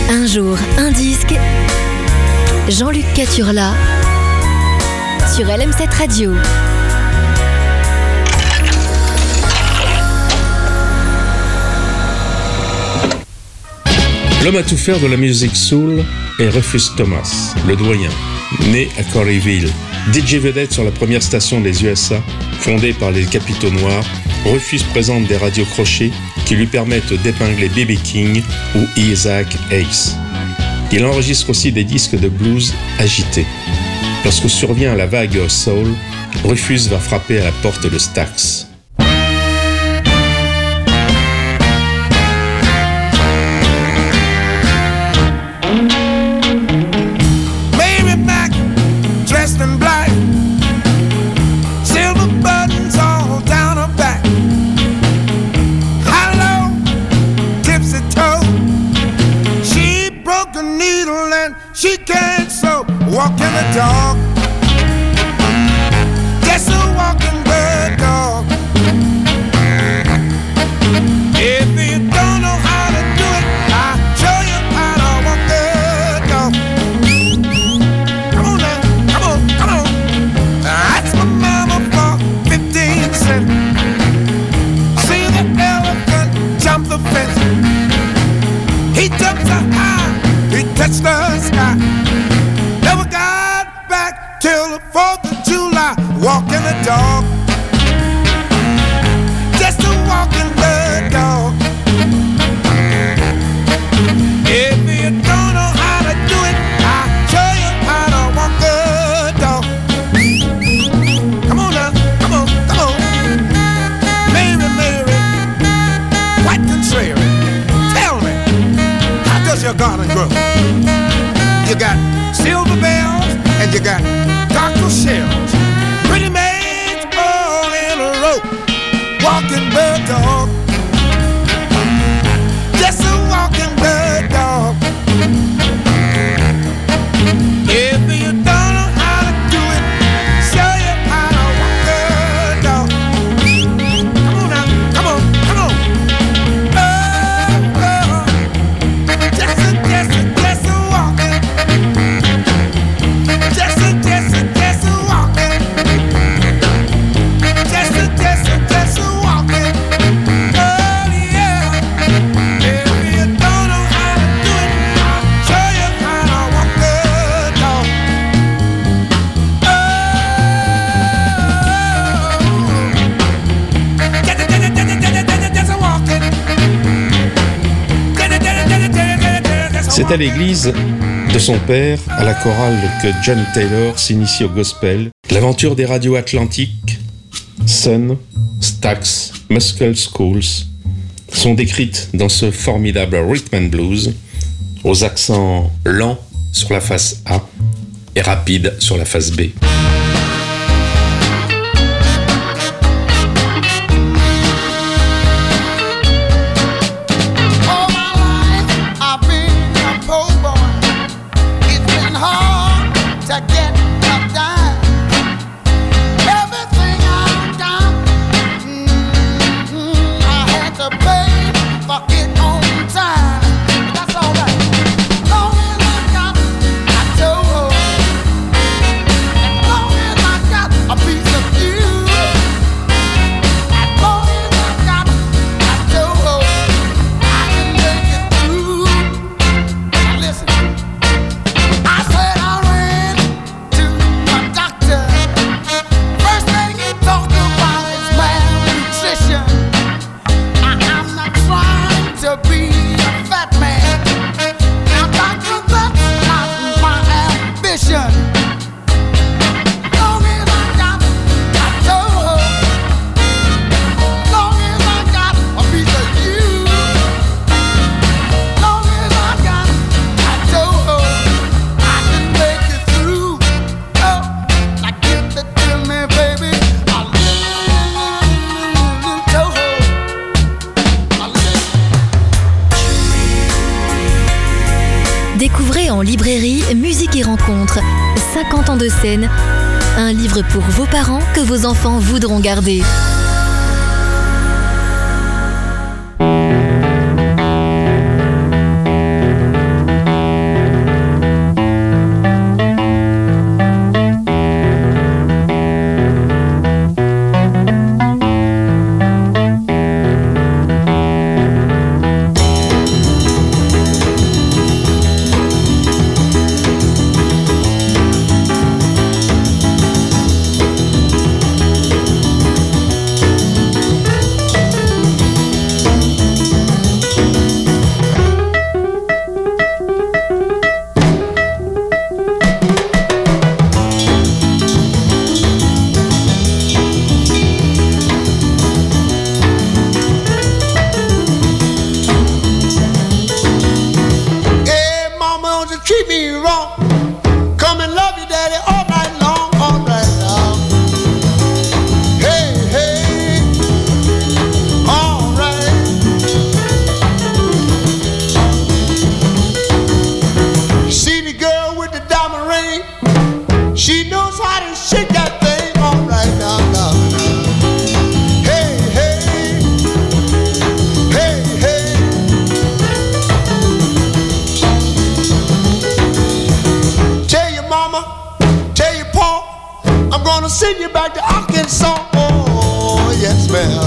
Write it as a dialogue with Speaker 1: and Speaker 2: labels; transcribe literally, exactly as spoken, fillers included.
Speaker 1: Un jour, un disque. Jean-Luc Caturla sur L M sept Radio.
Speaker 2: L'homme à tout faire de la musique soul est Rufus Thomas, le doyen, né à Corryville. D J vedette sur la première station des U S A, fondée par les Capitaux Noirs, Rufus présente des radios crochets qui lui permettent d'épingler B B King ou Isaac Hayes. Il enregistre aussi des disques de blues agités. Lorsque survient la vague soul, Rufus va frapper à la porte de Stax.
Speaker 3: She can't so walk in the dark. Just a walking bird dog. If you don't know how to do it, I'll show you how to walk the dog. Come on now, come on, come on. That's my mama for fifteen cents. See the elephant jump the fence. He jumps so high, he touched the sky. Never got back till the fourth of July. Walking the dog, just a walking the dog. If you don't know how to do it, I'll show you how to walk the dog. Come on now, come on, come on. Mary, Mary, quite contrary. Tell me, how does your garden grow? You got silver bells and you got cockle shells. Pretty maids all in a row, walking bird dog. Just a walking bird dog. If you don't know how to do it, show you how to walk the dog. Come on now, come on, come on. Oh, oh. Just a, just a, just a walking. Just a, just a, just a walking. Just a, just a, just a walking. Oh yeah. If you don't know how to do it, I'll show you how to walk the dog. Oh. Just a, just a, just a, just a, just a walking. Just a, just a, just a, just a, just a
Speaker 2: C'est à l'église de son père, à la chorale, que John Taylor s'initie au gospel. L'aventure des radios atlantiques, Sun, Stax, Muscle Schools, sont décrites dans ce formidable rhythm and blues, aux accents lents sur la face A et rapides sur la face B.
Speaker 3: All my life I've been a poor boy. It's been hard to get a dime. Everything I've done, mm, I had to pay for it on time. But that's all right. Long as I got a dough, long as I got a piece of you, long as I got a dough, I can make it through. Now listen, I said I ran to my doctor. First thing he talked about is malnutrition. I am not trying to be a fat man. Now doctor, that's not my ambition. Long as I got a dough, long as I got a piece of you, long as I got a dough, I can make it through. Oh, now give it to me, baby. A little dough, a little.
Speaker 1: Découvrez en librairie Musique et Rencontres, cinquante ans de scène, un livre pour vos parents que vos enfants voudront garder.
Speaker 3: gonna send you back to Arkansas. Oh, yes, ma'am.